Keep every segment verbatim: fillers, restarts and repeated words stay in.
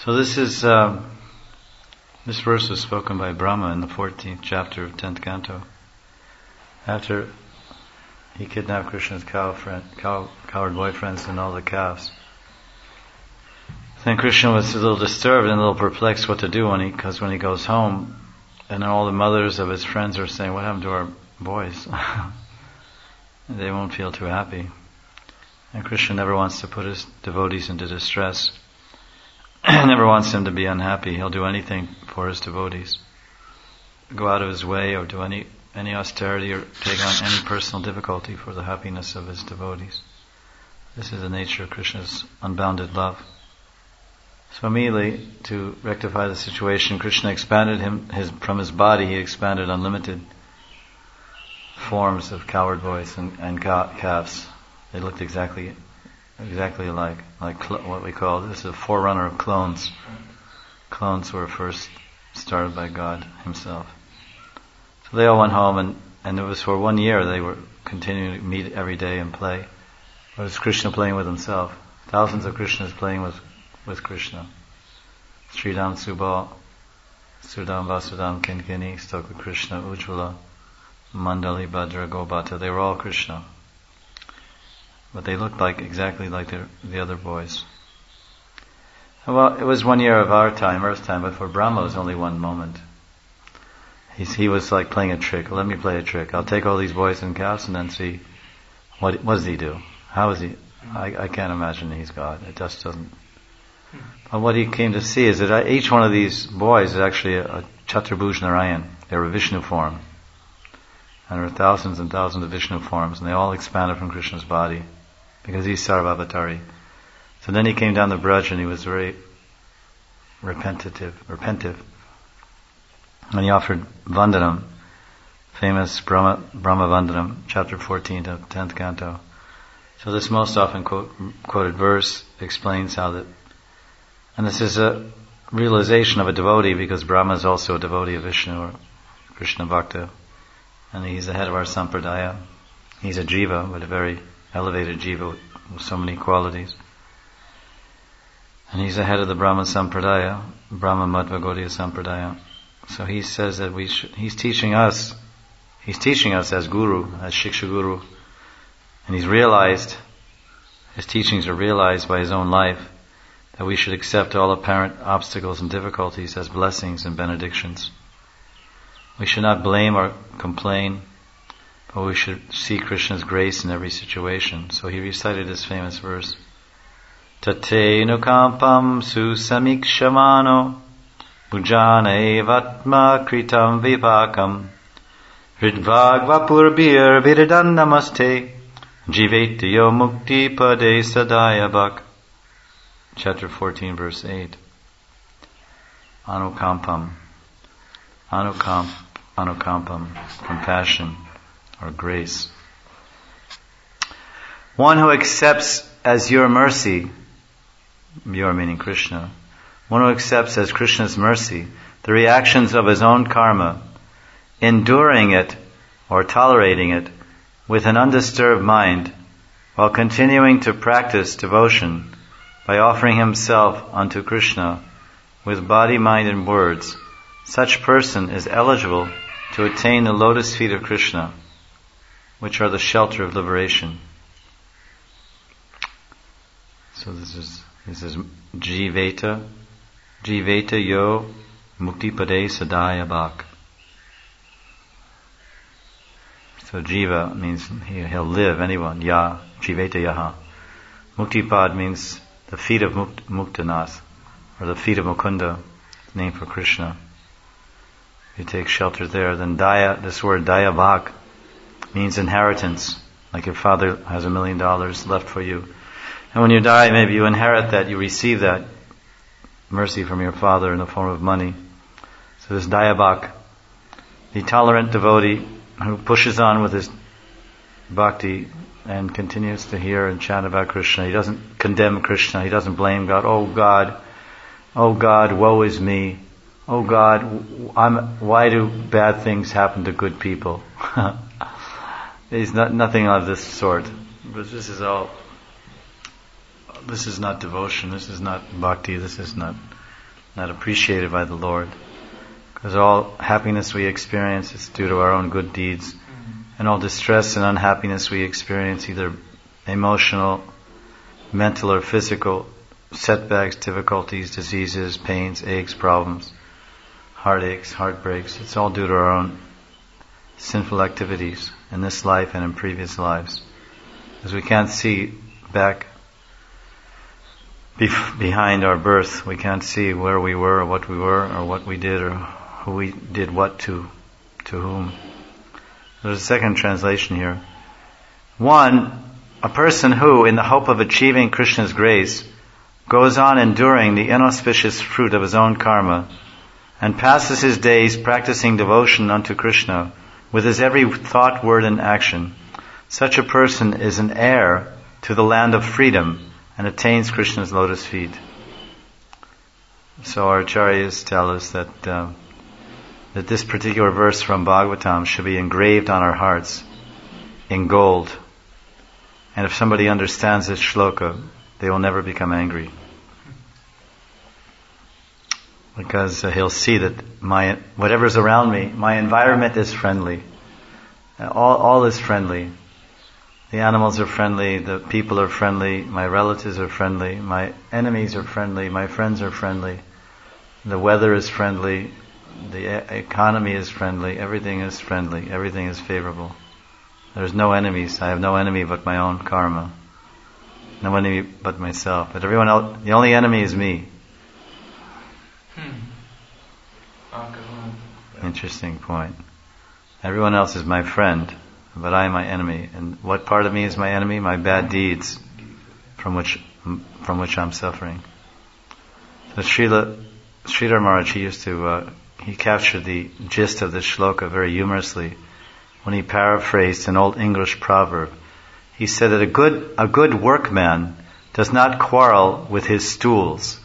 So this is um, this verse was spoken by Brahma in the fourteenth chapter of tenth canto. After he kidnapped Krishna's cow friend, cow, coward boyfriends and all the calves. Then Krishna was a little disturbed and a little perplexed what to do when he, because when he goes home, and all the mothers of his friends are saying, "What happened to our boys?" They won't feel too happy. And Krishna never wants to put his devotees into distress. Never wants them to be unhappy. He'll do anything for his devotees. Go out of his way or do any, any austerity or take on any personal difficulty for the happiness of his devotees. This is the nature of Krishna's unbounded love. So immediately, to rectify the situation, Krishna expanded him his from his body. He expanded unlimited forms of coward boys and, and calves. They looked exactly, exactly alike, like cl- what we call this is a forerunner of clones. Clones were first started by God Himself. So they all went home, and, and it was for one year they were continuing to meet every day and play. It was Krishna playing with Himself. Thousands of Krishnas playing with with Krishna. Sridham Subal, Sudam Vasudam Kinkini, Stoka Krishna, Ujjvala, Mandali Bhadra Gobata. They were all Krishna. But they looked like exactly like the, the other boys. Well, it was one year of our time, Earth time, but for Brahma it was only one moment. He's, he was like playing a trick. Let me play a trick. I'll take all these boys and calves and then see what what does he do? How is he? I, I can't imagine he's God. It just doesn't. But what he came to see is that each one of these boys is actually a, a Chaturbhuj Narayan. They're a Vishnu form. And there are thousands and thousands of Vishnu forms, and they all expanded from Krishna's body, because he's Sarvavatari. So then he came down the Braj and he was very repentative, repentive. And he offered Vandanam, famous Brahma, Brahma Vandanam, chapter fourteen of tenth canto. So this most often quote, quoted verse explains how that. And this is a realization of a devotee, because Brahma is also a devotee of Vishnu or Krishna Bhakta. And he's the head of our sampradaya. He's a jiva, but a very elevated jiva with so many qualities. And he's the head of the Brahma sampradaya, Brahma Madhva Gaudiya sampradaya. So he says that we should, he's teaching us, he's teaching us as guru, as Shiksha Guru. And he's realized, his teachings are realized by his own life, that we should accept all apparent obstacles and difficulties as blessings and benedictions. We should not blame or complain, but we should see Krishna's grace in every situation. So he recited this famous verse, Tate nukampam susamikshamano bhujane vatma kritam vipakam hridvagvapurbir viridan namaste jivetyo mukti pade sadayabak. Chapter fourteen, verse eight. Anukampam. Anukamp, anukampam, compassion or grace. One who accepts as your mercy, your meaning Krishna, one who accepts as Krishna's mercy the reactions of his own karma, enduring it or tolerating it with an undisturbed mind, while continuing to practice devotion by offering himself unto Krishna with body, mind and words, such person is eligible to attain the lotus feet of Krishna, which are the shelter of liberation. So this is this is Jiveta, Jiveta yo muktipade sadaya bhak. So Jiva means he, he'll live, anyone, Ya, Jiveta yaha. Muktipad means the feet of Mukt, Muktanath, or the feet of Mukunda, name for Krishna. You take shelter there. Then Daya, this word Daya Bhak, means inheritance. Like your father has a million dollars left for you. And when you die, maybe you inherit that, you receive that mercy from your father in the form of money. So this Daya Bhak, the tolerant devotee who pushes on with his bhakti and continues to hear and chant about Krishna. He doesn't condemn Krishna. He doesn't blame God. Oh God, oh God, woe is me. Oh God, I'm, why do bad things happen to good people? There's not, nothing of this sort. But this is all, this is not devotion, this is not bhakti, this is not not appreciated by the Lord. Because all happiness we experience is due to our own good deeds. And all distress and unhappiness we experience, either emotional, mental or physical, setbacks, difficulties, diseases, pains, aches, problems, heartaches, heartbreaks, it's all due to our own sinful activities in this life and in previous lives. Because we can't see back bef- behind our birth, we can't see where we were or what we were or what we did or who we did what to, to whom. There's a second translation here. One, a person who, in the hope of achieving Krishna's grace, goes on enduring the inauspicious fruit of his own karma and passes his days practicing devotion unto Krishna with his every thought, word and action. Such a person is an heir to the land of freedom and attains Krishna's lotus feet. So our acharyas tell us that uh, that this particular verse from Bhagavatam should be engraved on our hearts in gold. And if somebody understands this shloka, they will never become angry. Because uh, he'll see that my whatever's around me, my environment is friendly. Uh, all, all is friendly. The animals are friendly, the people are friendly, my relatives are friendly, my enemies are friendly, my friends are friendly, the weather is friendly, the economy is friendly, everything is friendly, everything is favorable. There's no enemies. I have no enemy but my own karma. No enemy but myself. But everyone else, the only enemy is me. Hmm. Interesting point. Everyone else is my friend, but I am my enemy. And what part of me is my enemy? My bad deeds, from which from which I'm suffering. So Srila Sridhar Maharaj, he used to uh, he captured the gist of this shloka very humorously when he paraphrased an old English proverb. He said that a good a good workman does not quarrel with his stools.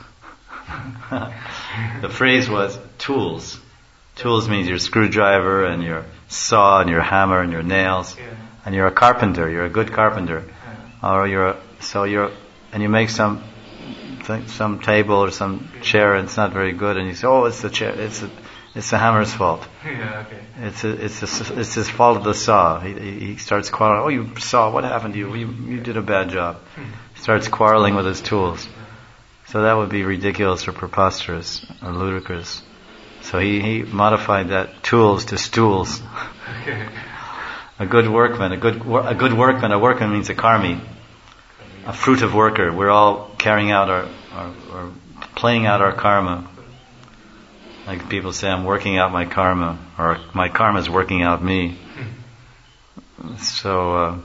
The phrase was tools. Tools means your screwdriver and your saw and your hammer and your nails. Yeah. And you're a carpenter. You're a good carpenter. Yeah. Or you're a, so you're and you make some some table or some chair and it's not very good, and you say, oh, it's the chair. It's a, it's the hammer's fault. Yeah, okay. It's a, it's a, it's his fault of the saw. He, he starts quarreling. Oh, you saw, what happened to you? You, you did a bad job. He starts quarreling with his tools. So that would be ridiculous or preposterous or ludicrous. So he, he modified that tools to stools. A good workman, a good a good workman. A workman means a karmi, a fruitive worker. We're all carrying out our, our, our playing out our karma. Like people say, I'm working out my karma, or my karma is working out me. So uh,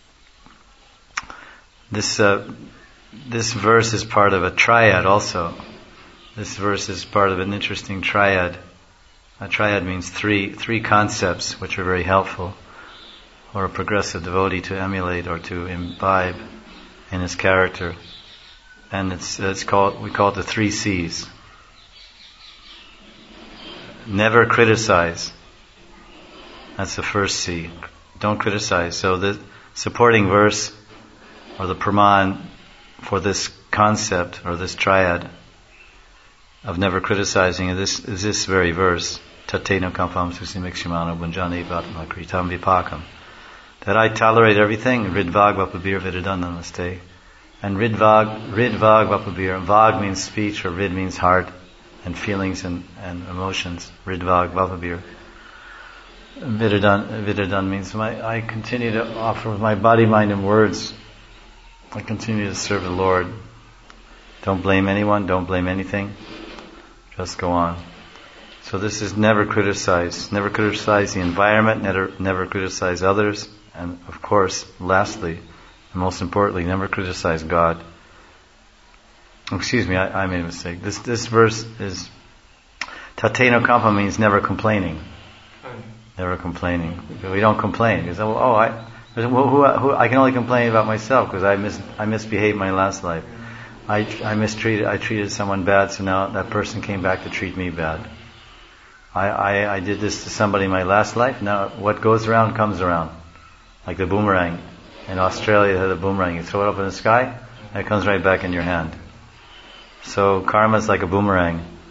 this uh, this verse is part of a triad also. This verse is part of an interesting triad. A triad means three three concepts which are very helpful for a progressive devotee to emulate or to imbibe in his character. And it's it's called we call it the three C's. Never criticize. That's the first C. Don't criticize. So the supporting verse or the praman for this concept or this triad of never criticizing is this, is this very verse. Tateno kampam susimikshimano bunjani vatma kritam vipakam. That I tolerate everything. Ridvag vapabir vidadan namaste. And ridvag, ridvag vapabir. Vag means speech or rid means heart and feelings and, and emotions. Ridvag vapabir. Vidadan, vidadan means my, I continue to offer with my body, mind and words. I continue to serve the Lord. Don't blame anyone, don't blame anything. Just go on. So this is never criticize. Never criticize the environment, never, never criticize others. And of course, lastly, and most importantly, never criticize God. Excuse me, I, I made a mistake. This this verse is Tateno Kampa means never complaining. Never complaining. We don't complain. Because, oh, I, who, who, who, I can only complain about myself because I mis, I misbehaved my last life. I, I mistreated, I treated someone bad, so now that person came back to treat me bad. I, I, I did this to somebody in my last life, now what goes around comes around. Like the boomerang. In Australia, they have the boomerang. You throw it up in the sky, and it comes right back in your hand. So karma is like a boomerang.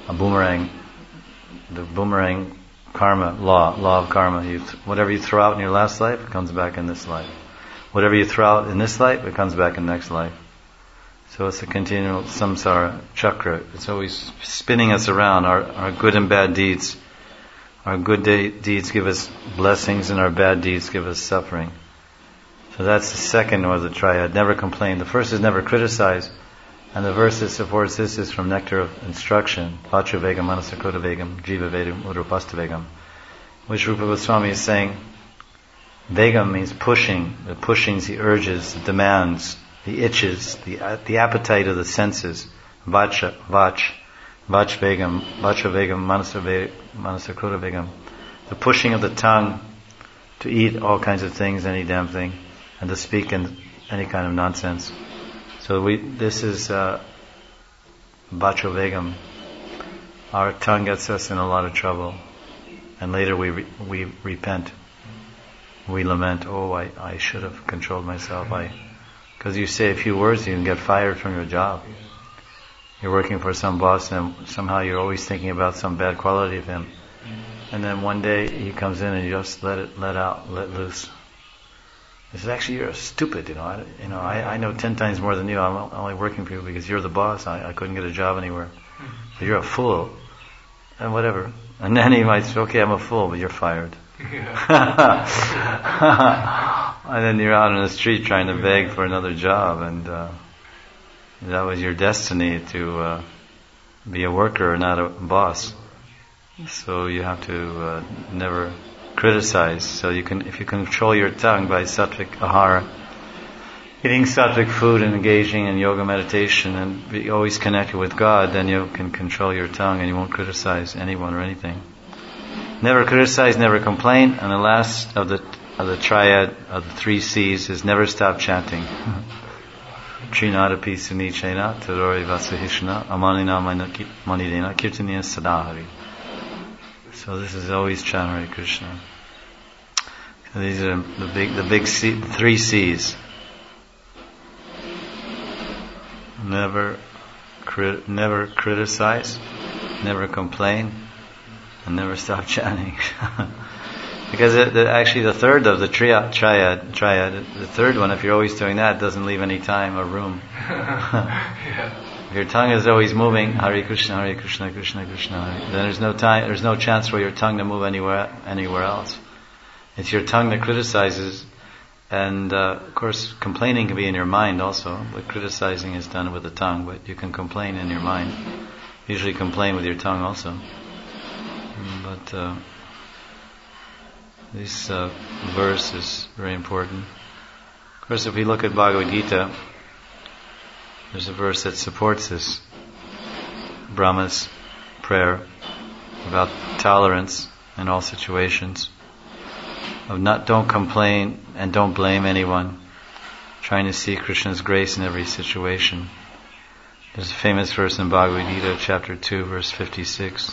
a boomerang, the boomerang karma, law, law of karma. You th- whatever you throw out in your last life, it comes back in this life. Whatever you throw out in this life, it comes back in the next life. So it's a continual samsara chakra. It's always spinning us around. Our, our good and bad deeds. Our good de- deeds give us blessings and our bad deeds give us suffering. So that's the second of the triad. Never complain. The first is never criticize. And the verse that supports this is from Nectar of Instruction. Vacha Vegam, Manasakota Vegam, Jiva Vedam, Udrupasta Vegam. Which Rupa Goswami is saying, Vegam means pushing. The pushings, the urges, the demands, the itches, the uh, the appetite of the senses. Vacha, Vach, Vach Vegam, Vacha Vegam, Manasakota Vegam. The pushing of the tongue to eat all kinds of things, any damn thing, and to speak in any kind of nonsense. So we, this is uh, Vacho Vegam. Our tongue gets us in a lot of trouble, and later we re, we repent. We lament, oh, I, I should have controlled myself. I, because you say a few words, you can get fired from your job. You're working for some boss, and somehow you're always thinking about some bad quality of him. And then one day he comes in and you just let it let out, let loose. He says, actually, you're stupid. You know, I, you know, I, I know ten times more than you. I'm only working for you because you're the boss. I, I couldn't get a job anywhere. So you're a fool, and whatever. And then he might say, okay, I'm a fool, but you're fired. And then you're out on the street trying to beg for another job, and uh, that was your destiny to uh, be a worker, not a boss. So you have to uh, never criticize. So you can, if you control your tongue by sattvic ahara, eating sattvic food and engaging in yoga meditation and be always connected with God, then you can control your tongue and you won't criticize anyone or anything. Never criticize, never complain. And the last of the of the triad of the three C's is never stop chanting. Trinadapi sunichena tadori vasahishna amanina manidena kirtaniya sadahari. So this is always chant Hare Krishna. So these are the big, the big C, the three C's. Never, crit, never criticize, never complain, and never stop chanting. Because it, the, actually, the third of the triad, triad, triad, the third one, if you're always doing that, doesn't leave any time or room. Yeah. If your tongue is always moving, Hare Krishna, Hare Krishna, Krishna Krishna, Hare, then there's no time, there's no chance for your tongue to move anywhere, anywhere else. It's your tongue that criticizes, and uh, of course, complaining can be in your mind also, but criticizing is done with the tongue. But you can complain in your mind. Usually, complain with your tongue also. But uh, this uh, verse is very important. Of course, if we look at Bhagavad Gita, there's a verse that supports this. Brahma's prayer about tolerance in all situations. Of not, don't complain and don't blame anyone. Trying to see Krishna's grace in every situation. There's a famous verse in Bhagavad Gita, chapter two, verse fifty-six.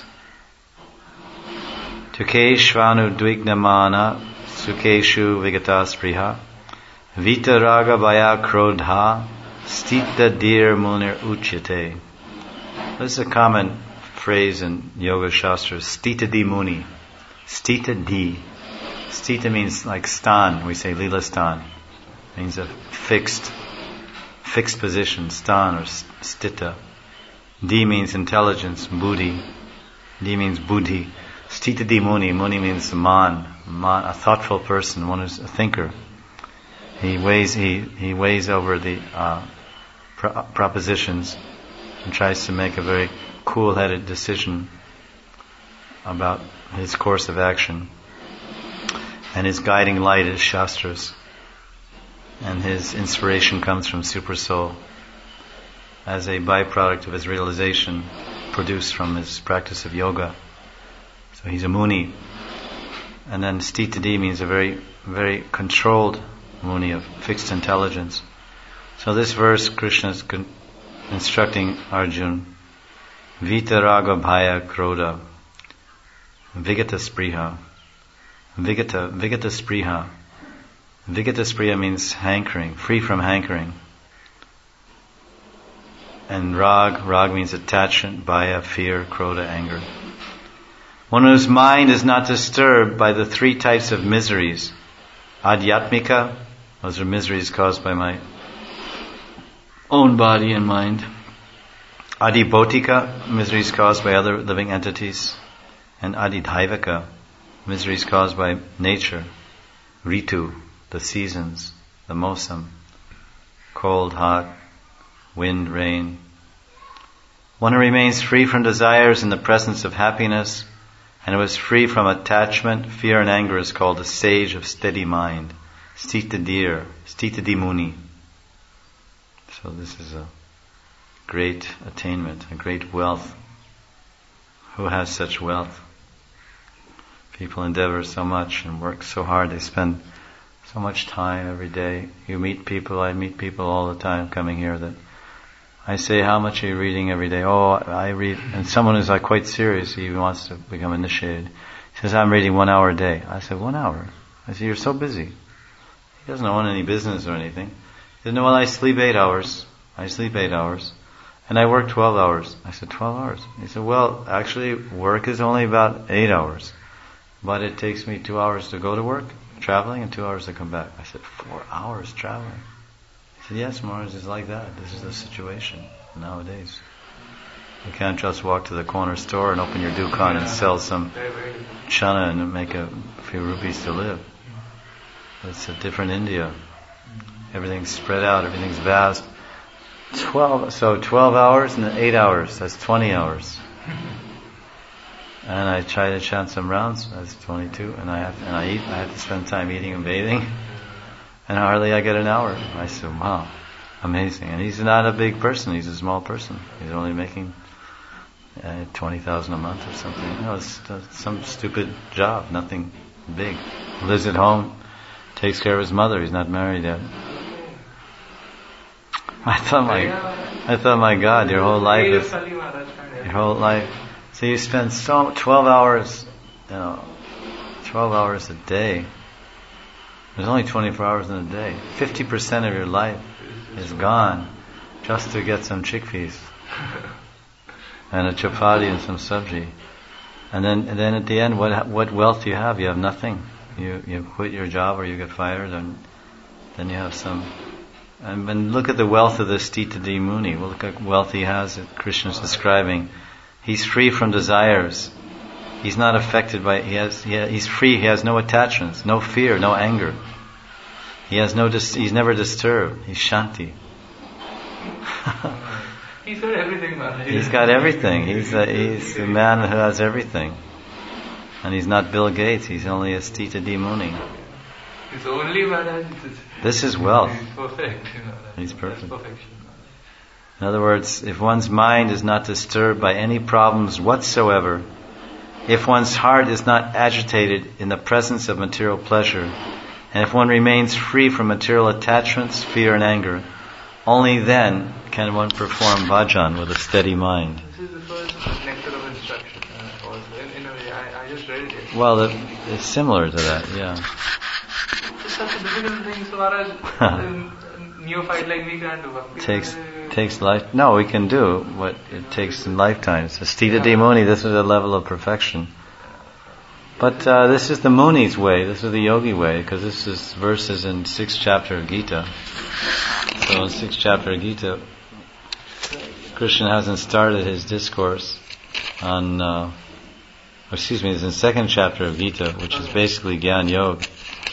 Tukeshvanu dvignamana sukeshu vigataspriha vitaraga bhaya krodha stita dir munir uchyate. This is a common phrase in Yoga Shastras. Stita di muni. Stita di. Stita means like stan. We say lila stan. Means a fixed, fixed position. Stan or stita. Di means intelligence. Buddhi. Di means buddhi. Stita di muni. Muni means man. Man, a thoughtful person. One who's a thinker. He weighs. He he weighs over the uh, pro- propositions and tries to make a very cool-headed decision about his course of action. And his guiding light is Shastras. And his inspiration comes from Super Soul as a byproduct of his realization produced from his practice of yoga. So he's a Muni. And then Stitadi means a very, very controlled Muni of fixed intelligence. So this verse, Krishna is con- instructing Arjuna, Vitaraga bhaya krodha, Vigata spriha. Vigata, Vigata spriha. Vigata spriha means hankering, free from hankering. and rag. Rag means attachment, bhaya, fear, krodha, anger. One whose mind is not disturbed by the three types of miseries. Adhyatmika, those are miseries caused by my own body and mind. Adhibhotika, miseries caused by other living entities. And adhidhaivika, miseries caused by nature. Ritu, the seasons, the mosam, cold, hot, wind, rain. One who remains free from desires in the presence of happiness and who is free from attachment, fear and anger is called a sage of steady mind. Stitadir, Stitadi Muni. So this is a great attainment, a great wealth. Who has such wealth? People endeavor so much and work so hard. They spend so much time every day. You meet people, I meet people all the time coming here that I say, how much are you reading every day? Oh, I read, and someone who's like quite serious, he wants to become initiated. He says, I'm reading one hour a day. I said, one hour? I said, you're so busy. He doesn't own any business or anything. He said, no, well, I sleep eight hours. I sleep eight hours. And I work twelve hours. I said, twelve hours? He said, well, actually, work is only about eight hours. But it takes me two hours to go to work, traveling, and two hours to come back. I said, four hours traveling? He said, yes, Maharaj, it's like that. This is the situation nowadays. You can't just walk to the corner store and open your dukan and sell some chana and make a few rupees to live. It's a different India. Everything's spread out, everything's vast. Twelve, so twelve hours and then eight hours, that's twenty hours. And I try to chant some rounds, that's twenty-two, and I have, and I eat, I have to spend time eating and bathing. And hardly I get an hour. I said, wow, amazing. And he's not a big person, he's a small person. He's only making uh, twenty thousand a month or something. You know, it's, it's some stupid job, nothing big. He lives at home, takes care of his mother, he's not married yet. I thought, my, I thought, my God, your whole life is, your whole life. So you spend so twelve hours, you know, twelve hours a day. There's only twenty-four hours in a day. Fifty percent of your life is gone just to get some chickpeas and a chapati and some sabji. And then, and then at the end, what what wealth do you have? You have nothing. You you quit your job or you get fired, and then you have some. And, and look at the wealth of the Stitadi Muni. Well, look at wealth he has that Krishna's describing. He's free from desires. He's not affected by, he has, he has, he's free, he has no attachments, no fear, no anger. He has no, dis, he's never disturbed. He's Shanti. He's got everything, man. He's got everything. He's a, he's a man who has everything. And he's not Bill Gates, he's only a Stitadi Muni. It's only man. This is wealth. He's perfect. You know, he's perfect. Perfection. In other words, if one's mind is not disturbed by any problems whatsoever, if one's heart is not agitated in the presence of material pleasure, and if one remains free from material attachments, fear and anger, only then can one perform bhajan with a steady mind. This is the first nectar of instruction. Uh, also. in, in a way, I, I just read it yesterday. Well, it, it's similar to that, yeah. It's such a difficult thing, so far as um, neophyte like me can't do. Takes takes life. No, we can do what it takes in lifetimes. So Stitadi Muni, this is a level of perfection. But uh, this is the Muni's way. This is the yogi way, because this is verses in sixth chapter of Gita. So in sixth chapter of Gita, Krishna hasn't started his discourse on. Uh, excuse me, it's in second chapter of Gita, which is basically Gyan Yoga.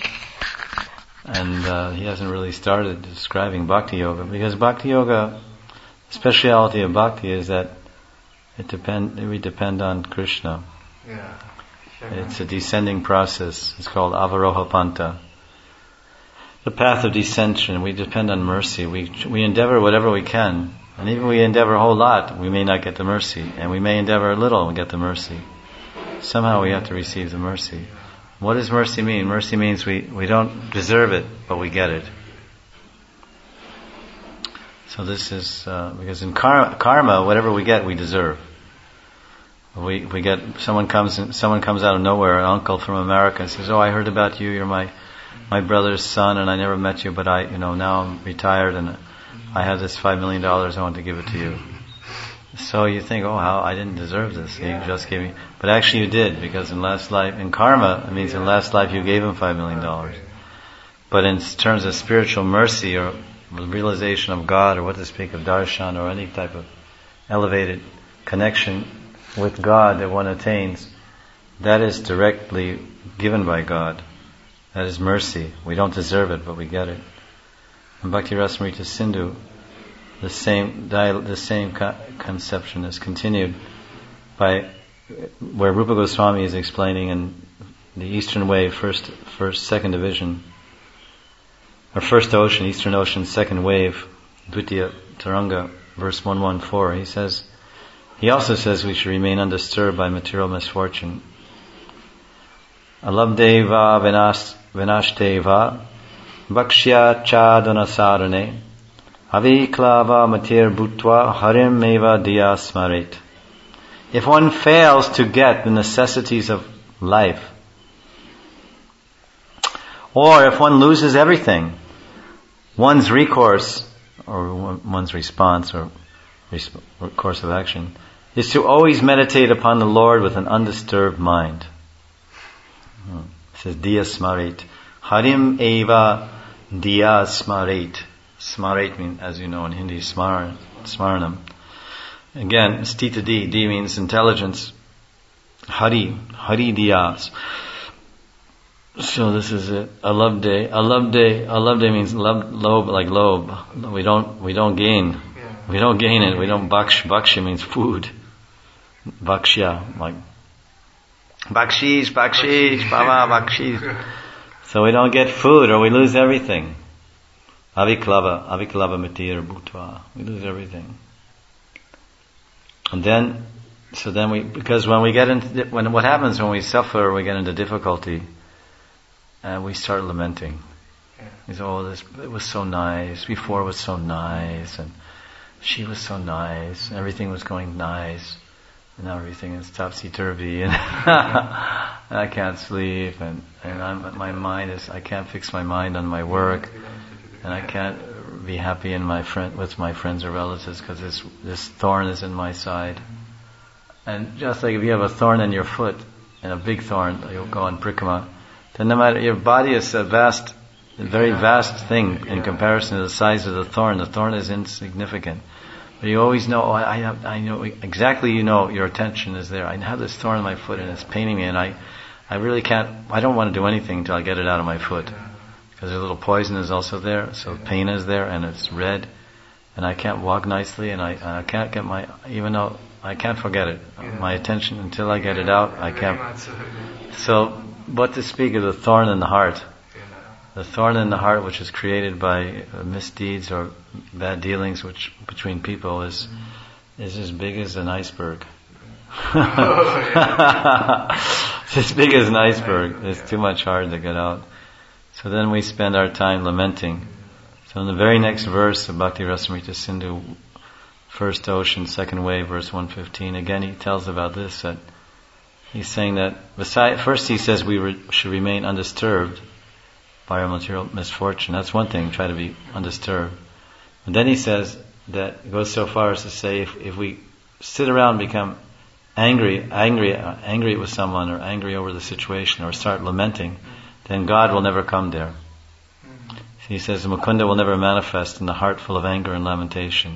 And uh, he hasn't really started describing Bhakti Yoga, because Bhakti Yoga, the speciality of Bhakti is that it depend we depend on Krishna. Yeah. Sure. It's a descending process. It's called Avaroha Panta. The path of descension. We depend on mercy. We we endeavor whatever we can, and even we endeavor a whole lot, we may not get the mercy, and we may endeavor a little and get the mercy. Somehow we have to receive the mercy. What does mercy mean? Mercy means we, we don't deserve it, but we get it. So this is, uh, because in karma, karma, whatever we get, we deserve. We we get, someone comes in, someone comes out of nowhere, an uncle from America, and says, oh, I heard about you, you're my, my brother's son, and I never met you, but I, you know, now I'm retired, and I have this five million dollars, I want to give it to you. So you think, oh, how I didn't deserve this. He just gave me, but actually you did, because in last life, in karma, it means in last life you gave him five million dollars. But in terms of spiritual mercy or realization of God, or what to speak of darshan, or any type of elevated connection with God that one attains, that is directly given by God. That is mercy. We don't deserve it, but we get it. In Bhakti Rasamrita Sindhu, the same the same co- conception is continued by where Rupa Goswami is explaining in the Eastern Wave, first, first, second division, or first ocean, Eastern Ocean, second wave, Dvitiya Taranga, verse one fourteen. He says, he also says we should remain undisturbed by material misfortune. Alabdeva vinas vinashteva bhakshya chadana sarane aviklava matir bhutva harim meva diya smarit. If one fails to get the necessities of life, or if one loses everything, one's recourse, or one's response, or, resp- or course of action, is to always meditate upon the Lord with an undisturbed mind. It says, Diya Smarit. Harim Eva Diya Smarit. Smarit means, as you know in Hindi, smar, Smaranam. Again, Stita D. D means intelligence. Hari. Hari Diyas. So this is it. Alabde. Alabde. Alabde means lob, lobe, like lobe. We don't, we don't gain. We don't gain it. We don't baksh. Baksh means food. Bakshya, like bakshish, bakshish, baba, bakshish. So we don't get food, or we lose everything. Aviklava, aviklava mitir bhutva. We lose everything. And then, so then we, because when we get into, when what happens when we suffer, we get into difficulty, and we start lamenting. We say, oh, this, it was so nice. Before it was so nice, and she was so nice. And everything was going nice. And now everything is topsy-turvy, and, and I can't sleep, and, and I'm, my mind is, I can't fix my mind on my work, and I can't be happy in my friend, with my friends or relatives, because this, this thorn is in my side. And just like if you have a thorn in your foot, and a big thorn, you'll go on prikrama, then no matter, your body is a vast, a very vast thing in comparison to the size of the thorn. The thorn is insignificant. But you always know, oh, I have, I know exactly, you know, your attention is there. I have this thorn in my foot and it's paining me, and I, I really can't, I don't want to do anything until I get it out of my foot. Because a little poison is also there, so pain is there, and it's red, and I can't walk nicely, and I, I can't get my, even though, I can't forget it. My attention, until I get it out, I can't. So, what to speak of the thorn in the heart? The thorn in the heart, which is created by uh, misdeeds or bad dealings which between people, is is as big as an iceberg. It's as big as an iceberg. It's too much hard to get out. So then we spend our time lamenting. So in the very next verse of Bhakti Rasamrita Sindhu, first ocean, second wave, verse one fifteen, again he tells about this, that he's saying that beside, first he says we re, should remain undisturbed by our material misfortune. That's one thing, try to be undisturbed. And then he says that, it goes so far as to say, if, if we sit around and become angry, angry, uh, angry with someone, or angry over the situation, or start lamenting, then God will never come there. He says Mukunda will never manifest in the heart full of anger and lamentation.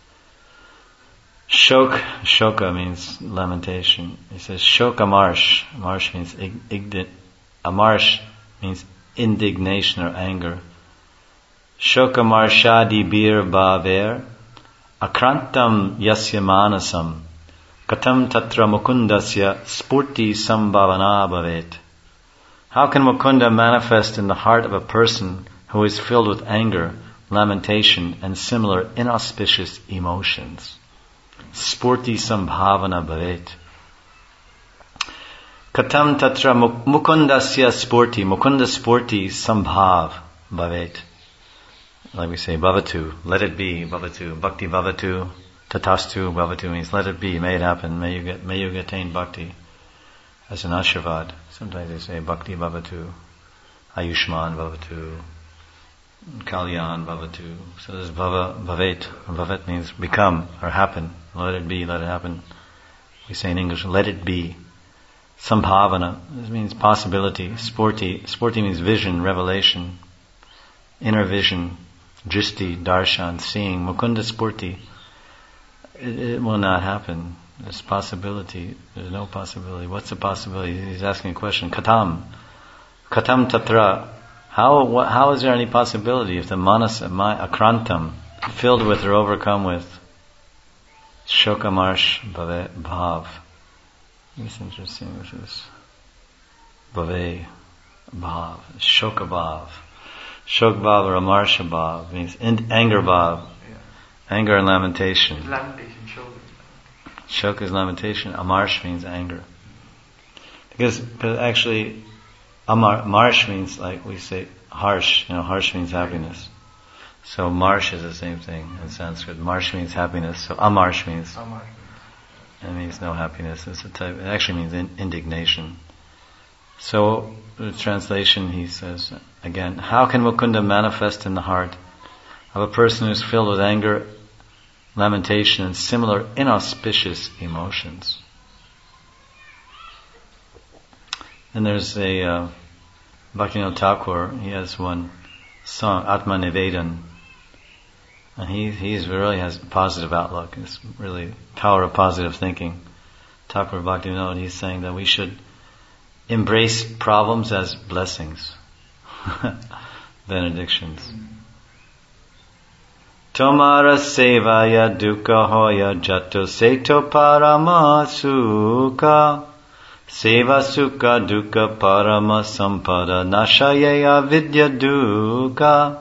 Shok, shoka means lamentation. He says shoka marsh. Marsh means igni, amarsh means indignation or anger. Shoka marshadi bir bhaver akrantam yasya manasam katam tatra mukundasya spurti sambhavana bhavet. How can Mukunda manifest in the heart of a person who is filled with anger, lamentation, and similar inauspicious emotions? Spurti sambhavana bhavet. Katam tatra mukundasya spurti. Mukunda spurti sambhav bhavet. Like we say, bhavatu, let it be, bhavatu. Bhakti bhavatu, tatastu bhavatu means let it be, may it happen, may you get, may you attain bhakti. As an ashirvad. Sometimes they say bhakti bhavatu, ayushman bhavatu, kalyan bhavatu. So there's bhava, bhavet. Bhavet means become or happen. Let it be, let it happen. We say in English, let it be. Sambhavana, this means possibility. Sporti, sporti means vision, revelation, inner vision, dristi, darshan, seeing. Mukunda sporti, it, it will not happen. There's possibility. There's no possibility. What's the possibility? He's asking a question. Katam. Katam tatra. How what, how is there any possibility if the manas, akrantam, filled with or overcome with shokamarsh bhav? It's interesting. This is bhave bhav, shoka bhav, shok bhav or amarsha bhav means in, anger bhav, yeah. Anger and lamentation. Lamentation, shok. Shok is lamentation. Amarsh means anger. Because, because actually, amar, marsh means like we say harsh. You know, harsh means happiness. So marsh is the same thing in Sanskrit. Marsh means happiness. So amarsh means. Amarsh. It means no happiness. It's a type. It actually means in, indignation. So the translation, he says again, how can Mukunda manifest in the heart of a person who's filled with anger, lamentation, and similar inauspicious emotions? And there's a uh, Bhaktivinoda Thakur. He has one song, Atma Nivedan. And he he's really has a positive outlook. It's really power of positive thinking. Thakur Bhaktivinoda, he's saying that we should embrace problems as blessings, benedictions. Tomara sevaya dukkha hoya jato seto parama sukha seva sukha dukkha parama sampada nashayaya vidya dukkha.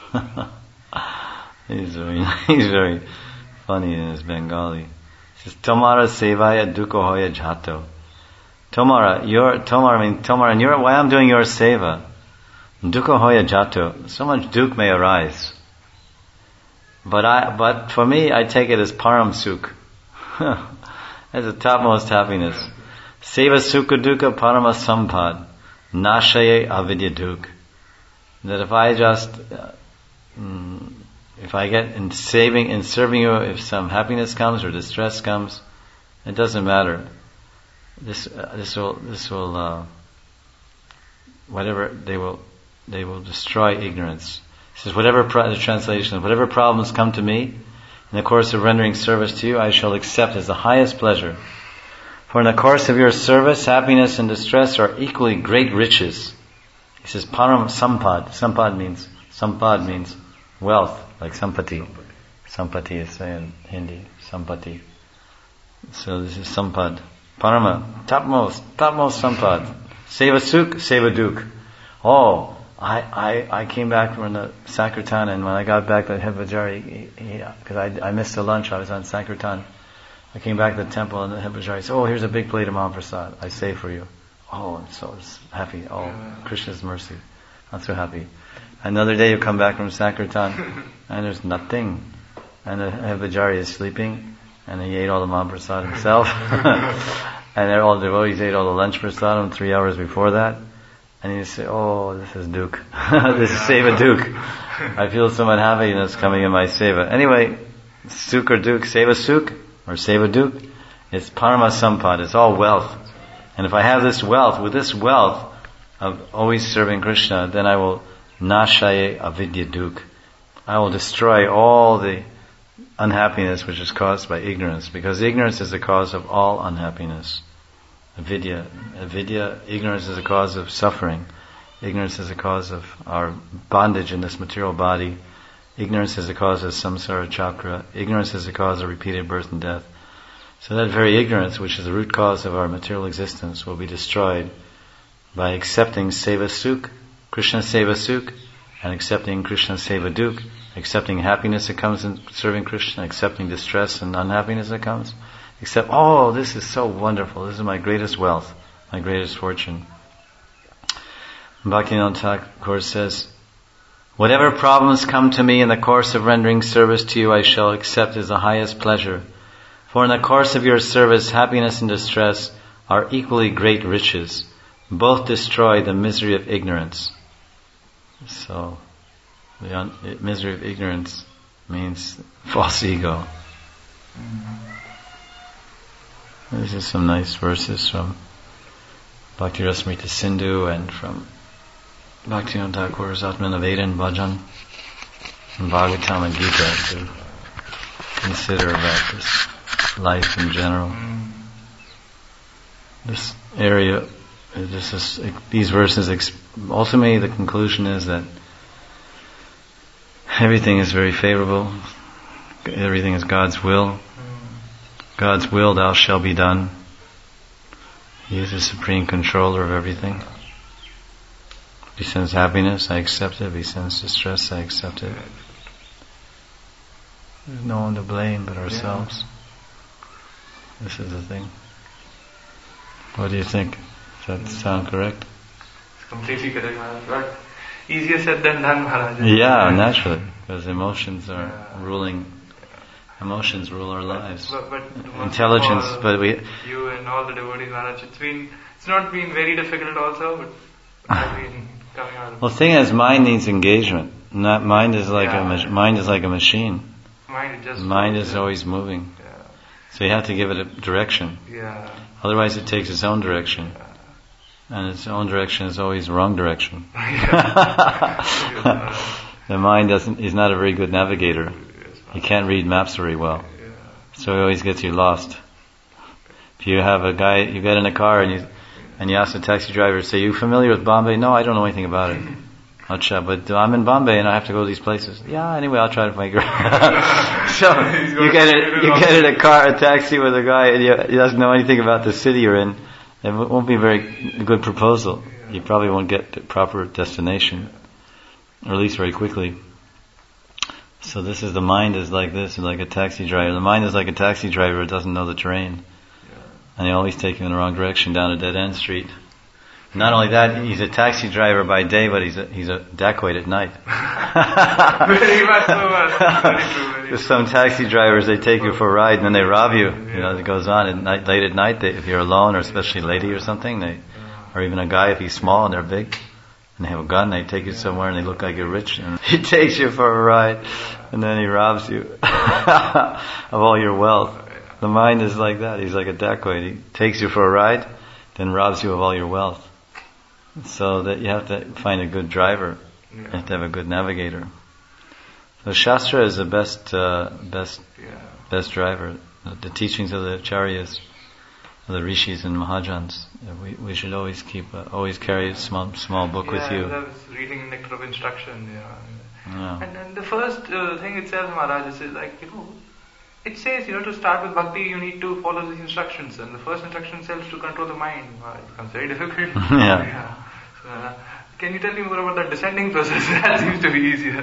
He's very, he's very funny in his Bengali. He says, Tomara sevaya dukkha hoya jato. Tomara, your, Tomara means, Tomara, and your, why I'm doing your seva. Dukkha hoya jato. So much dukh may arise. But I, but for me, I take it as param sukh. As the topmost happiness. Seva sukha dukkha parama sampad. Nashaye avidya dukh. That if I just, uh, mm, if I get in saving, in serving you, if some happiness comes or distress comes, it doesn't matter. This, uh, this will, this will, uh, whatever, they will, they will destroy ignorance. It says, whatever, pro- the translation, whatever problems come to me, in the course of rendering service to you, I shall accept as the highest pleasure. For in the course of your service, happiness and distress are equally great riches. He says, param sampad. Sampad means, sampad means wealth, like sampati. Sampati is saying in Hindi, sampati. So this is sampad. Parama, topmost, topmost sampad. Seva sukh, seva dukh. Oh, I, I, I came back from the Sankirtan, and when I got back to Hevajari, because I, I missed the lunch, I was on Sankirtan. I came back to the temple, and the Hevajari said, oh, here's a big plate of Mahaprasad. I say for you. Oh, I'm so happy. Oh, Krishna's mercy. I'm so happy. Another day you come back from Sankirtan, and there's nothing. And the Hevajari is sleeping, and he ate all the Mahaprasad himself. And all the devotees ate all the lunch prasadam three hours before that. And you say, oh, this is dukh. This is seva dukh. I feel some unhappiness coming in my seva. Anyway, sukh or dukh, seva sukh or seva dukh, it's parama sampad, it's all wealth. And if I have this wealth, with this wealth of always serving Krishna, then I will nashaye avidya dukh. I will destroy all the unhappiness which is caused by ignorance, because ignorance is the cause of all unhappiness. Avidya, avidya, ignorance is the cause of suffering. Ignorance is the cause of our bondage in this material body. Ignorance is the cause of samsara chakra. Ignorance is the cause of repeated birth and death. So that very ignorance, which is the root cause of our material existence, will be destroyed by accepting seva sukh, Krishna seva sukh, and accepting Krishna seva dukh, accepting happiness that comes in serving Krishna, accepting distress and unhappiness that comes. Except, oh, this is so wonderful. This is my greatest wealth, my greatest fortune. Bhaktivinoda Thakur says, whatever problems come to me in the course of rendering service to you, I shall accept as the highest pleasure. For in the course of your service, happiness and distress are equally great riches. Both destroy the misery of ignorance. So, the un- misery of ignorance means false ego. Mm-hmm. These are some nice verses from Bhakti Rasamrita Sindhu and from Bhaktivinoda Thakur's Atmanaveden Bhajan and Bhagavatam and Gita to consider about this life in general. This area, this is, these verses, ultimately the conclusion is that everything is very favorable, everything is God's will. God's will, thou shall be done. He is the supreme controller of everything. If He sends happiness, I accept it. If He sends distress, I accept it. There's no one to blame but ourselves. Yeah. This is the thing. What do you think? Does that sound correct? It's completely correct, Maharaj. But easier said than done, Maharaj. Yeah, naturally. Because emotions are yeah. ruling. Emotions rule our lives. But, but, but Intelligence, but we... You and all the devotees, Maharaj, it's been... It's not been very difficult also, but I've been coming out of it. Well, the thing is, mind needs engagement. Not, mind is like yeah. a ma- mind is like a machine. Mind, just mind is always moving. Yeah. So you have to give it a direction. Yeah. Otherwise it takes its own direction. Yeah. And its own direction is always wrong direction. Yeah. The mind doesn't is not a very good navigator. He can't read maps very well. Yeah. So he always gets you lost. If you have a guy, you get in a car and you and you ask the taxi driver, say, you familiar with Bombay? No, I don't know anything about it. Acha, but I'm in Bombay and I have to go to these places. Yeah, anyway, I'll try to make it. So you get in, you get in a car, a taxi with a guy, and you, he doesn't know anything about the city you're in. It won't be a very good proposal. You probably won't get to proper destination, or at least very quickly. So this is the mind is like this, like a taxi driver. The mind is like a taxi driver who doesn't know the terrain, and they always take you in the wrong direction down a dead end street. Not only that, he's a taxi driver by day, but he's a, he's a dacoit at night. Very much so, much. Very true, very There's some taxi drivers, they take you for a ride and then they rob you. You know, it goes on at night, late at night. They, if you're alone, or especially a lady or something, they, or even a guy if he's small and they're big, and they have a gun, they take you somewhere and they look like you're rich, and he takes you for a ride, and then he robs you of all your wealth. The mind is like that. He's like a dacoit. He takes you for a ride, then robs you of all your wealth. So that you have to find a good driver. Yeah. You have to have a good navigator. So Shastra is the best, uh, best, yeah. best driver. The, the teachings of the acharyas, of the rishis and mahajans. We we should always keep, uh, always carry a small small book yeah, with you. I was reading Nectar of Instruction. Yeah. yeah. And then the first uh, thing itself, Maharaj, is like you know, it says you know to start with bhakti you need to follow these instructions, and the first instruction itself is to control the mind. Well, it becomes very difficult. yeah. yeah. Uh, can you tell me more about the descending process? That seems to be easier.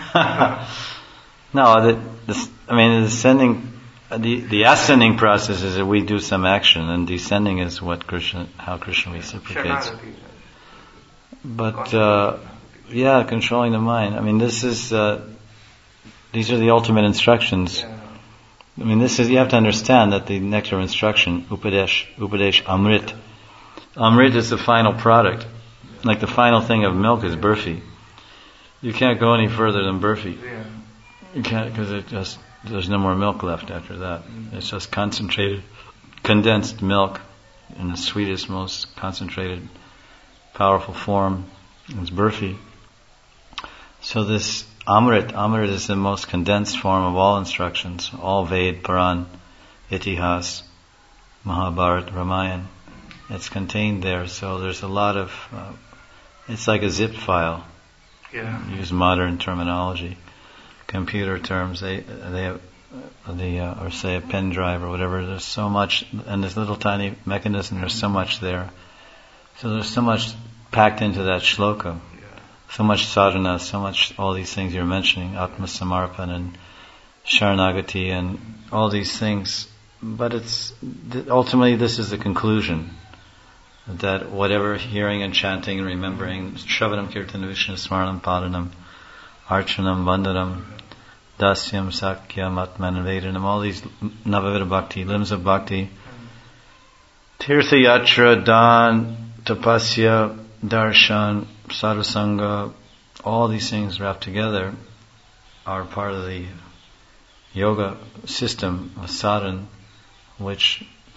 no, the, the, I mean, the descending, the the ascending process is that we do some action, and descending is what Krishna, how Krishna reciprocates. But uh, yeah, controlling the mind. I mean, this is uh, these are the ultimate instructions. Yeah. I mean, this is you have to understand that the nectar of instruction, Upadesh, Upadesh Amrit, Amrit is the final product. Like the final thing of milk is burfi. You can't go any further than burfi. Yeah. You can't, because it just there's no more milk left after that. Mm-hmm. It's just concentrated, condensed milk in the sweetest, most concentrated, powerful form. It's burfi. So this Amrit, Amrit is the most condensed form of all instructions, all Ved, Puran, Itihas, Mahabharata, Ramayana. It's contained there. So there's a lot of. Uh, It's like a zip file. Yeah. Use modern terminology, computer terms. They they have uh, the uh, or say a pen drive or whatever. There's so much, and this little tiny mechanism. There's so much there. So there's so much packed into that shloka. Yeah. So much sadhana, so much all these things you're mentioning, Atma Samarpan and Sharanagati and all these things. But it's ultimately this is the conclusion. That whatever hearing and chanting and remembering, Shravanam, Kirtanam, Vishnu Smaranam, Padanam, Archanam, Vandanam, Dasyam, Sakyam, Atmanam, Vedanam, all these Navavida Bhakti, limbs of Bhakti, Tirtha Yatra, Dan, Tapasya, Darshan, Sadhusanga, all these things wrapped together are part of the yoga system of sadhana, which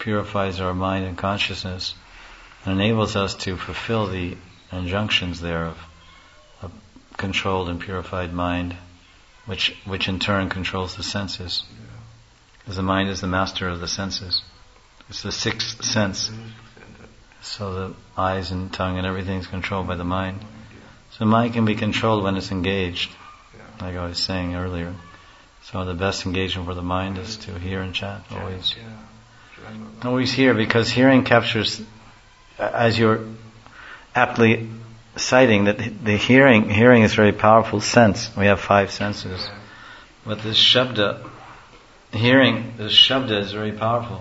purifies our mind and consciousness and enables us to fulfill the injunctions there of a controlled and purified mind, which which in turn controls the senses. Because the mind is the master of the senses. It's the sixth sense. So the eyes and tongue and everything is controlled by the mind. So the mind can be controlled when it's engaged, like I was saying earlier. So the best engagement for the mind is to hear and chant, always. Always hear, because hearing captures, as you're aptly citing, that the hearing hearing is a very powerful sense. We have five senses. But this shabda, hearing, this shabda is very powerful.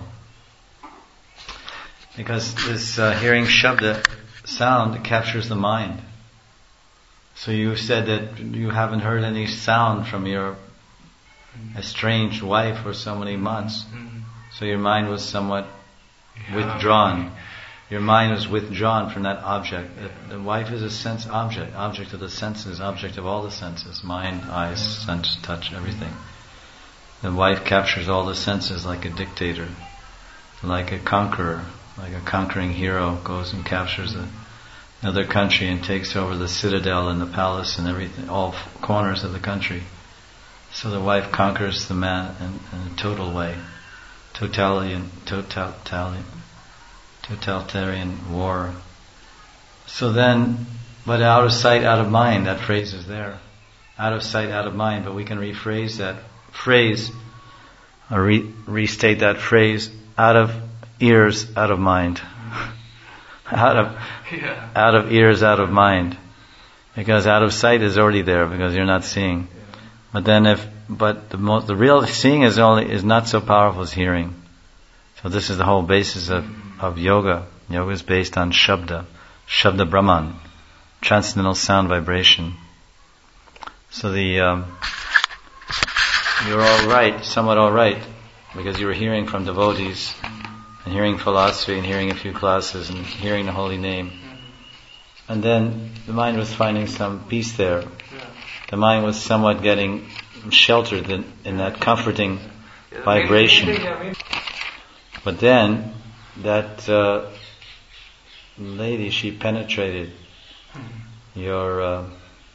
Because this uh, hearing shabda sound captures the mind. So you said that you haven't heard any sound from your estranged wife for so many months. So your mind was somewhat withdrawn. Your mind was withdrawn from that object. The, the wife is a sense object, object of the senses, object of all the senses, mind, eyes, sense, touch, everything. The wife captures all the senses like a dictator, like a conqueror, like a conquering hero goes and captures a, another country and takes over the citadel and the palace and everything, all f- corners of the country. So the wife conquers the man in, in a total way. Totalitarian, totalitarian, totalitarian war. So then, but out of sight, out of mind, that phrase is there. Out of sight, out of mind, but we can rephrase that phrase, or re- restate that phrase, out of ears, out of mind. out of, yeah. out of ears, out of mind. Because out of sight is already there, because you're not seeing. Yeah. But then if, but the most, the real seeing is only, is not so powerful as hearing. So this is the whole basis of, of yoga. Yoga is based on shabda, shabda brahman, transcendental sound vibration. So the, um, you're all right, somewhat all right, because you were hearing from devotees, and hearing philosophy, and hearing a few classes, and hearing the holy name. And then the mind was finding some peace there. The mind was somewhat getting sheltered in, in that comforting vibration. But then, that uh, lady, she penetrated your uh,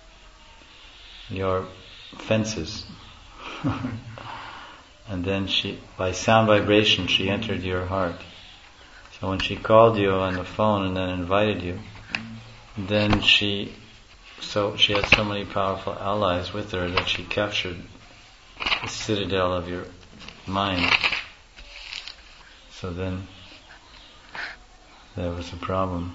your fences. And then she, by sound vibration, she entered your heart. So when she called you on the phone and then invited you, then she, so she had so many powerful allies with her that she captured the citadel of your mind. So then, there was a problem.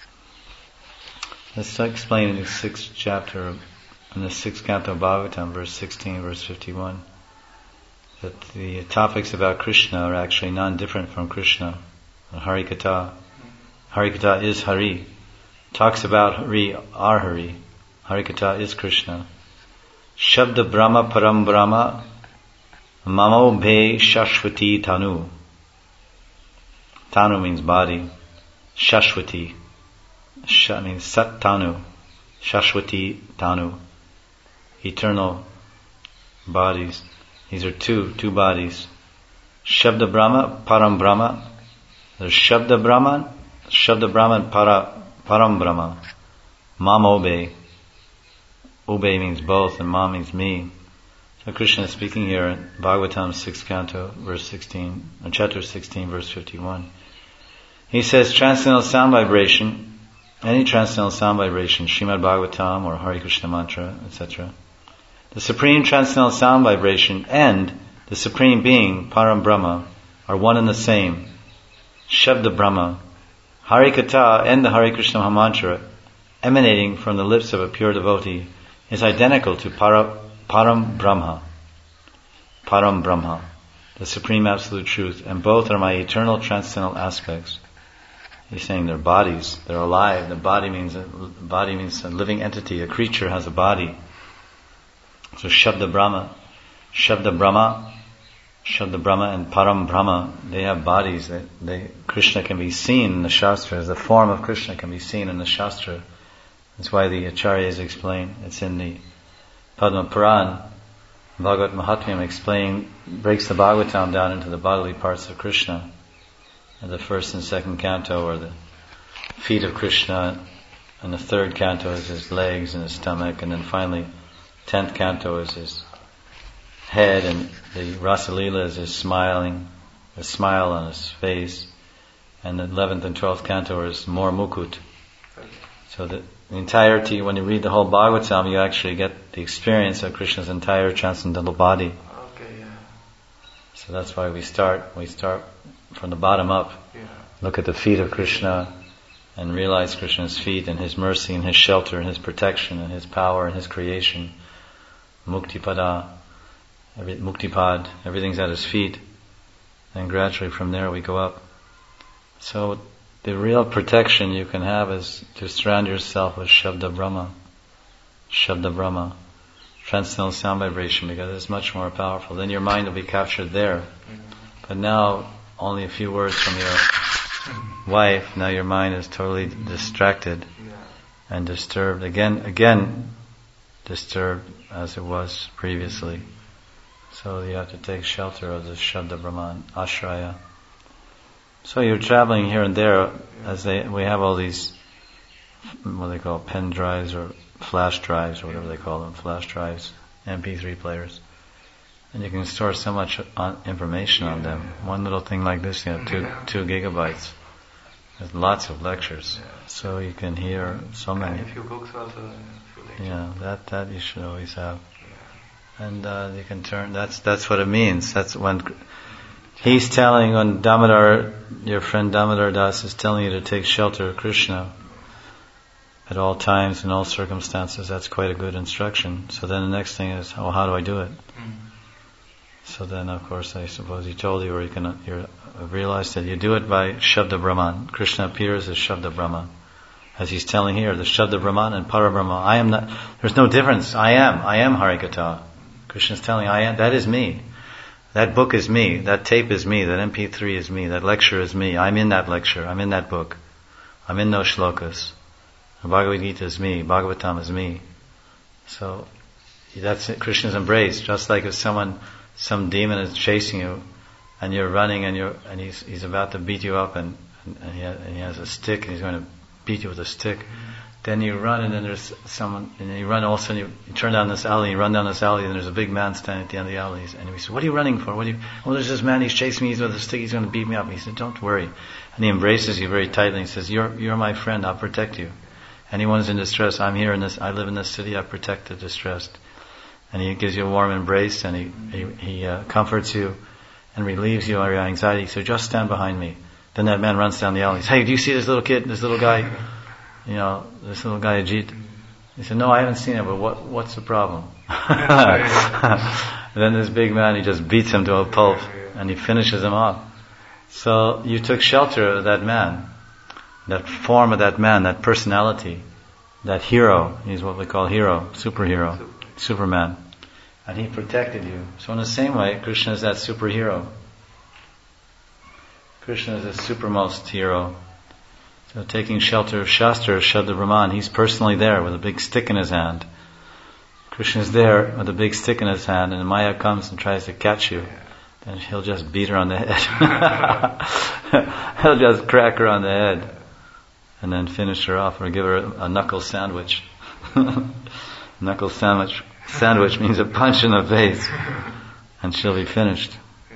Let's explain in the sixth chapter, in the sixth canto of Bhagavatam, verse sixteen, verse fifty-one. That the topics about Krishna are actually non-different from Krishna. Harikatha. Harikatha is Hari. Talks about Hari, our Hari. Harikatha is Krishna. Shabda Brahma Param Brahma Mamo Bhe Shashwati Tanu. Tanu means body. Shashwati. Sh means Sat Tanu. Shashwati Tanu. Eternal bodies. These are two, two bodies. Shabda Brahma, Param Brahma. There's Shabda Brahman, Shabda Brahman, para, Param Brahma. Mam Obe. Obe means both, and Mam means me. So Krishna is speaking here in Bhagavatam sixth canto, verse sixteen, and chapter sixteen, verse fifty-one. He says, transcendental sound vibration, any transcendental sound vibration, Srimad Bhagavatam or Hare Krishna mantra, et cetera. The supreme transcendental sound vibration and the supreme being, Param Brahma, are one and the same. Shabda Brahma, Harikatha and the Hare Krishna Mahamantra, emanating from the lips of a pure devotee, is identical to para, Param Brahma. Param Brahma, the supreme absolute truth, and both are my eternal transcendental aspects. He's saying they're bodies, they're alive. The body means a, body means a living entity. A creature has a body. So Shabda Brahma, Shabda Brahma, Shabda Brahma and Param Brahma, they have bodies. They, they, Krishna can be seen in the Shastras. The form of Krishna can be seen in the Shastra. That's why the Acharyas explain. It's in the Padma Puran. Bhagavad Mahatmyam explain, breaks the Bhagavatam down into the bodily parts of Krishna. the first and second canto are the feet of Krishna, and the third canto is his legs and his stomach, and then finally, tenth canto is his head, and the Rasa Leela is his smiling, the smile on his face, and the eleventh and twelfth canto is more mukut. So the entirety, when you read the whole Bhagavatam, you actually get the experience of Krishna's entire transcendental body. Okay, yeah. So that's why we start, we start from the bottom up. Yeah. Look at the feet of Krishna and realize Krishna's feet and His mercy and His shelter and His protection and His power and His creation. Muktipada, every, Muktipad, everything's at His feet. And gradually from there we go up. So the real protection you can have is to surround yourself with Shabda Brahma. Shabda Brahma. Transcendental sound vibration, because it's much more powerful. Then your mind will be captured there. But now, only a few words from your wife, now your mind is totally distracted and disturbed. Again, again disturbed as it was previously. So you have to take shelter of the Shabda Brahman, Ashraya. So you're traveling here and there, as they, we have all these, what they call pen drives or flash drives or whatever they call them, flash drives, M P three players. And you can store so much on, information on them. One little thing like this, you have two, two gigabytes. There's lots of lectures. So you can hear so many. And a few books also. A few lectures. Yeah, that, that you should always have. And uh, you can turn, that's that's what it means. That's when he's telling, when Damodar, your friend Damodar Das is telling you to take shelter of Krishna at all times, in all circumstances, that's quite a good instruction. So then the next thing is, oh, how do I do it? Mm. So then, of course, I suppose he told you, or you can you realize that you do it by Shabda Brahman. Krishna appears as Shabda Brahman. As he's telling here, the Shabda Brahman and Parabrahma, I am not, there's no difference. I am, I am Harikatha. Krishna's telling, I am, that is me. That book is me. That tape is me. That M P three is me. That lecture is me. I'm in that lecture. I'm in that book. I'm in those shlokas. The Bhagavad Gita is me. Bhagavatam is me. So that's it. Krishna's embrace. Just like if someone, some demon is chasing you, and you're running, and you're, and he's he's about to beat you up, and and he has, and he has a stick, and he's going to beat you with a stick. Then you run, and then there's someone, and then you run. All of a sudden, you, you turn down this alley, you run down this alley, and there's a big man standing at the end of the alley. And he says, "What are you running for? What do you?" "Well, there's this man. He's chasing me. He's with a stick. He's going to beat me up." He said, "Don't worry." And he embraces you very tightly. And he says, "You're you're my friend. I'll protect you. Anyone who's in distress, I'm here in this. I live in this city. I protect the distressed." And he gives you a warm embrace, and he he, he uh, comforts you and relieves you of your anxiety. So just stand behind me. Then that man runs down the alley. He says, "Hey, do you see this little kid? This little guy?" You know, this little guy Ajit. He said, "No, I haven't seen him, but what, what's the problem?" Then this big man, he just beats him to a pulp, and he finishes him off. So you took shelter of that man, that form of that man, that personality, that hero. He's what we call hero, superhero, Superman. And he protected you. So in the same way, Krishna is that superhero. Krishna is the supermost hero. So taking shelter of Shastra, Shabda Brahman, he's personally there with a big stick in his hand. Krishna is there with a big stick in his hand, and Maya comes and tries to catch you. Then he'll just beat her on the head. He'll just crack her on the head. And then finish her off, or give her a, a knuckle sandwich. Knuckle sandwich. Sandwich means a punch in the face. And she'll be finished.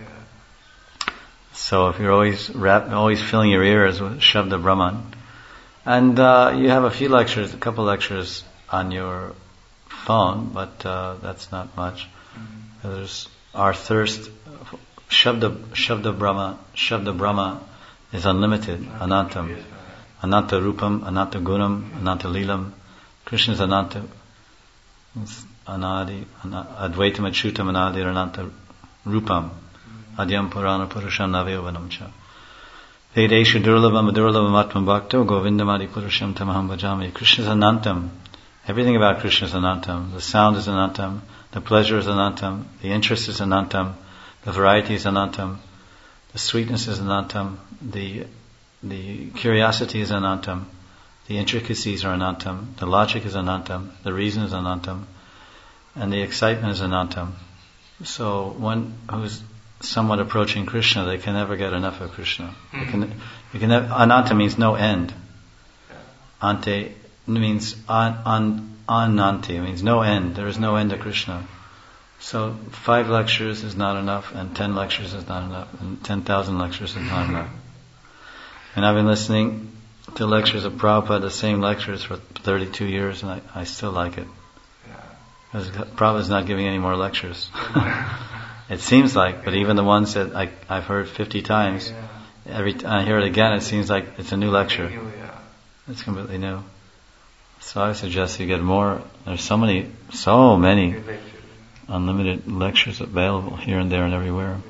So if you're always rap, always filling your ears with Shabda Brahman, and uh, you have a few lectures, a couple lectures on your phone, but uh, that's not much. Mm-hmm. There's our thirst. Shabda Shabda Brahma, Shabda Brahma is unlimited, Anantam, Ananta Rupam, Ananta Gunam, Ananta Leelam. Krishna is Ananta, it's Anadi, Advaitam Achyutam Anadi Ananta Rupam. Adyam Purana Purusham Navyavanam Cha. Vedeshu Durlabam Durlabam Atma Bhakto Govindamadi Purusham Tamaham Bhajami. Krishna is Anantam. Everything about Krishna is Anantam. The sound is Anantam. The pleasure is Anantam. The interest is Anantam. The variety is Anantam. The sweetness is Anantam. The the curiosity is Anantam. The intricacies are Anantam. The logic is Anantam. The reason is Anantam. And the excitement is Anantam. So one who's somewhat approaching Krishna, they can never get enough of Krishna. They can, you can never, ananta means no end. Ante means an, an, ananti, means no end. There is no end to Krishna. So five lectures is not enough, and ten lectures is not enough, and ten thousand lectures is not enough. And I've been listening to lectures of Prabhupada, the same lectures for thirty-two years, and I, I still like it. Because Prabhupada's not giving any more lectures. It seems like, but even the ones that I, I've heard fifty times, every time I hear it again, it seems like it's a new lecture. It's completely new. So I suggest you get more. There's so many, so many unlimited lectures available here and there and everywhere.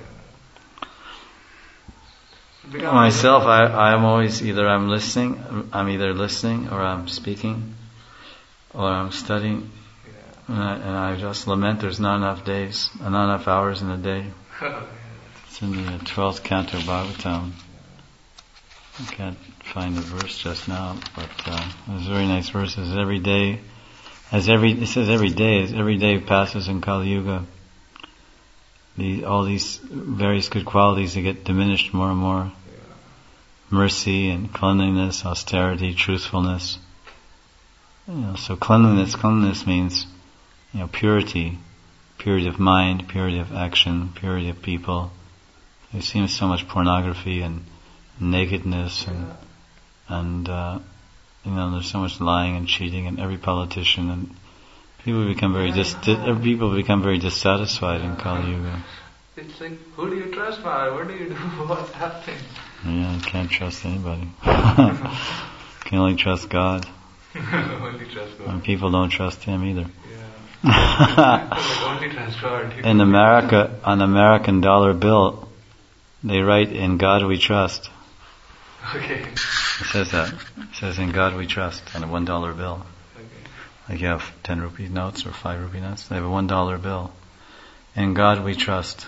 Myself, I, I'm always either I'm listening, I'm either listening or I'm speaking, or I'm studying. And I, and I just lament there's not enough days, not enough hours in a day. It's in the twelfth canto of Bhagavatam. I can't find the verse just now, but uh, there's very nice verses. Every day, as every it says every day, as every day passes in Kali Yuga, the, all these various good qualities they get diminished more and more. Mercy and cleanliness, austerity, truthfulness. You know, so cleanliness, cleanliness means, you know, purity, purity of mind, purity of action, purity of people. There seems so much pornography and nakedness and and uh, you know, there's so much lying and cheating in every politician, and people become very dis- dis- people become very dissatisfied in Kali Yuga. It's like, who do you trust, Maharaj? What do you do? What's happening? Yeah, you can't trust anybody. You can only trust God. Only trust God. And people don't trust Him either. Yeah. Only trust God. In America, an American dollar bill, they write, "In God we trust." Okay. It says that. It says, "In God we trust," on a one dollar bill. Okay. Like you have ten rupee notes or five rupee notes. They have a one dollar bill. "In God we trust."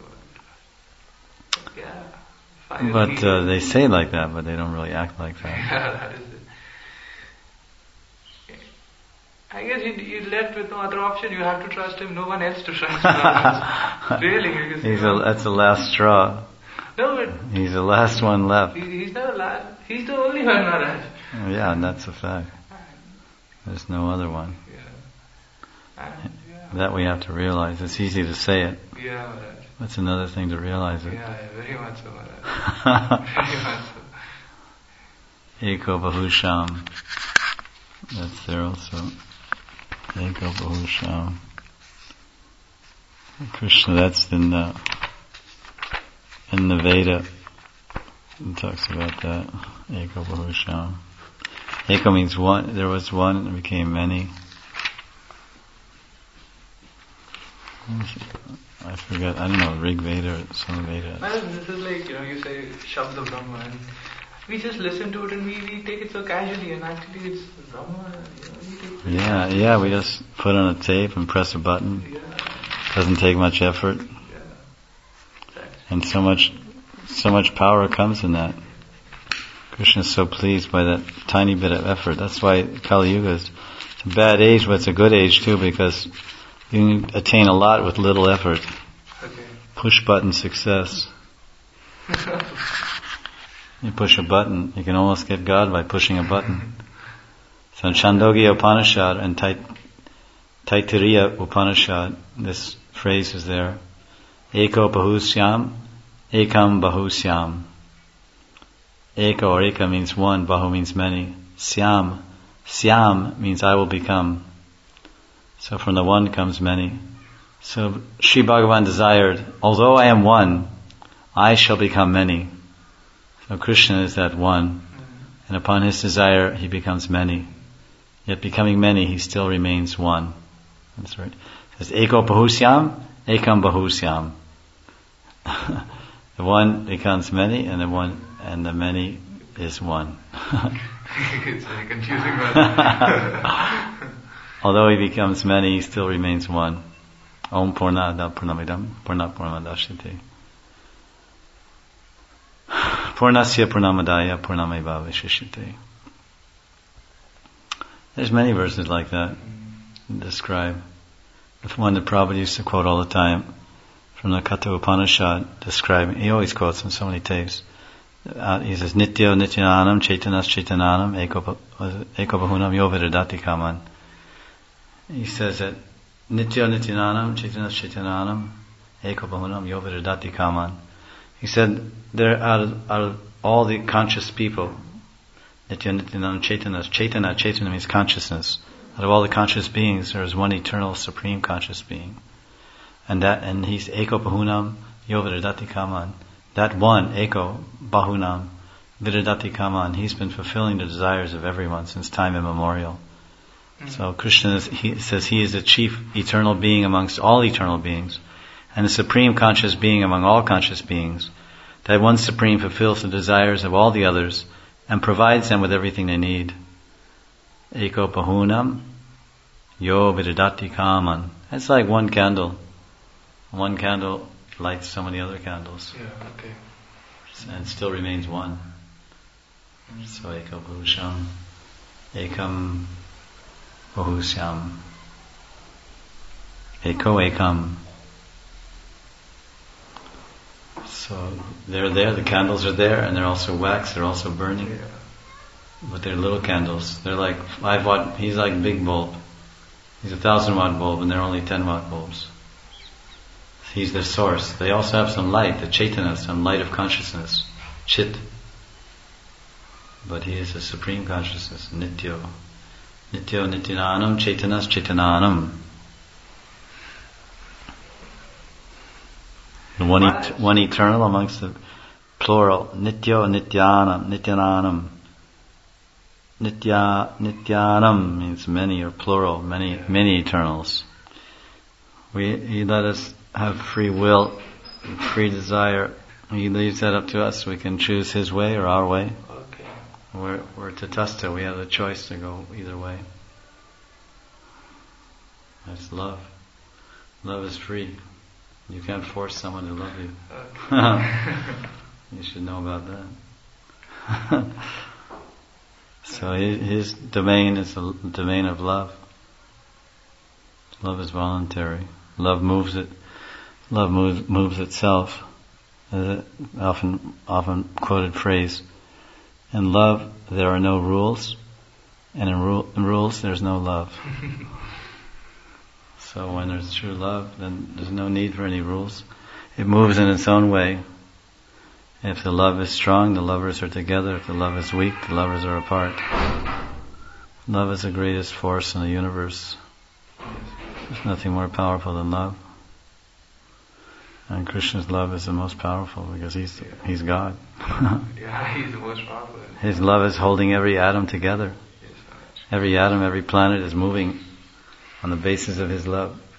Yeah. But uh, they say like that, but they don't really act like that. Yeah, that is it. I guess you, you're left with no other option. You have to trust Him. No one else to trust. Really, because He's a, that's the last straw. No, but He's the last one left. he, he's not the last. He's the only one, Maharaj. Yeah, and that's a fact. There's no other one. Yeah. And, yeah. That we have to realize. It's easy to say it. Yeah, Maharaj. That's another thing to realize it. Yeah, yeah, very much so, Maharaj. Very much so. Eko Bahusham. That's there also. Eko Bahusham. Krishna, that's in the in the Veda. It talks about that. Eko Bahusham. Eko means one. There was one and it became many. I forget, I don't know, Rig Veda or Samaveda. Man, this is like, you know, you say Shabda Brahma, and we just listen to it and we, we take it so casually, and actually it's Brahma, you know, we take it. Yeah, yeah, we just put on a tape and press a button. Yeah. Doesn't take much effort. Yeah. Exactly. And so much, so much power comes in that. Krishna is so pleased by that tiny bit of effort. That's why Kali Yuga is it's a bad age, but it's a good age too, because you can attain a lot with little effort. Okay. Push button success. You push a button, you can almost get God by pushing a button. So in Chandogya Upanishad and Tait- Taittiriya Upanishad, this phrase is there. Eko Bahusyam, Ekam Bahusyam. Eko or Eka means one, Bahu means many. Syam, Syam means I will become. So from the one comes many. So Sri Bhagavan desired, although I am one, I shall become many. So Krishna is that one. And upon his desire, he becomes many. Yet becoming many, he still remains one. That's right. It says, Eko Bahusyam, Ekam Bahusyam. The one becomes many, and the one and the many is one. It's very confusing, but although he becomes many, he still remains one. Om Purnada Purnamidam Purnat Purnamadashyate. Purnasya Purnamadaya Purnameva Vishishyate. There's many verses like that that describe. The one that Prabhupada used to quote all the time from the Katha Upanishad describing, he always quotes in so many tapes. Uh, he says, Nityo Nityananam Chaitanas Chaitananam Eko Bahunam Yo Viradati Kaman. He says that Nityo Nityananam Chaitanas Chaitananam Eko Bahunam Yo Viradati Kaman. He said, there out of, out of all the conscious people, Nitya Nityananam Chaitanas, Chaitana, Chaitana means consciousness. Out of all the conscious beings, there is one eternal supreme conscious being. And that, and he's Eko Bahunam Yo Viradati Kaman. That one, Eko Bahunam Viradati Kaman, he's been fulfilling the desires of everyone since time immemorial. Mm-hmm. So Krishna is, he says he is the chief eternal being amongst all eternal beings, and the supreme conscious being among all conscious beings. That one supreme fulfills the desires of all the others and provides them with everything they need. Eko Bahunam Yo Viradati Kaman. It's like one candle. One candle lights so many other candles. Yeah, okay. And still remains one. Mm-hmm. So Eko Bahusham, Ekam Bahusyam, Eko Ekam. So they're there, the candles are there, and they're also wax, they're also burning. Yeah. But they're little candles. They're like five watt, he's like big bulb. He's a thousand watt bulb, and they're only ten watt bulbs. He's the source. They also have some light, the Chaitana, some light of consciousness, Chit. But he is the supreme consciousness, Nityo. Nityo Nityananam Chaitanas Chaitananam. The one, et- one eternal amongst the plural, Nityo Nityanam, Nityananam. Nitya, Nityanam means many or plural, many, many eternals. We, he let us have free will, free desire. He leaves that up to us. We can choose his way or our way. Okay. We're, we're tatastha. We have the choice to go either way. That's love. Love is free. You can't force someone to love you. Okay. You should know about that. So his, his domain is the domain of love. Love is voluntary. Love moves it. Love moves, moves itself. An often, often quoted phrase. In love, there are no rules, and in, ru- in rules, there's no love. So when there's true love, then there's no need for any rules. It moves in its own way. If the love is strong, the lovers are together. If the love is weak, the lovers are apart. Love is the greatest force in the universe. There's nothing more powerful than love. And Krishna's love is the most powerful because he's he's God. Yeah, he's the most powerful. His love is holding every atom together. Yes, Every atom, every planet is moving on the basis of his love.